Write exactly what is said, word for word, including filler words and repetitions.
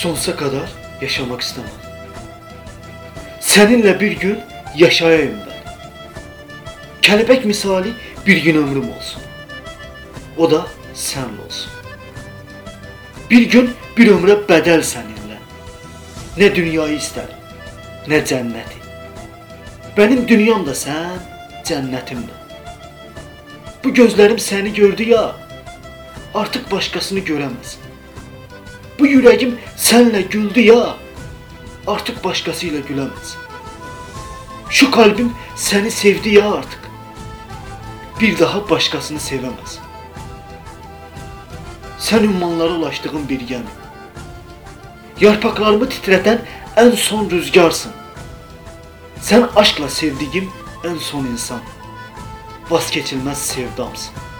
sonsuza kadar yaşamak istemem. Seninle bir gün yaşayayım ben. Kelebek misali bir gün ömrüm olsun. O da senle olsun. Bir gün bir ömre bedel seninle. Ne dünyayı isterim, ne cenneti. Benim dünyam da sen, cennetim de. Bu gözlerim seni gördü ya, artık başkasını göremez. Bu yüreğim senle güldü ya, artık başkasıyla gülemez. Şu kalbim seni sevdi ya artık, bir daha başkasını sevemez. Sen ümmanlara ulaştığın bir gemi. Yarpaklarımı titreten en son rüzgarsın. Sen aşkla sevdiğim en son insan. Vazgeçilmez sevdamsın.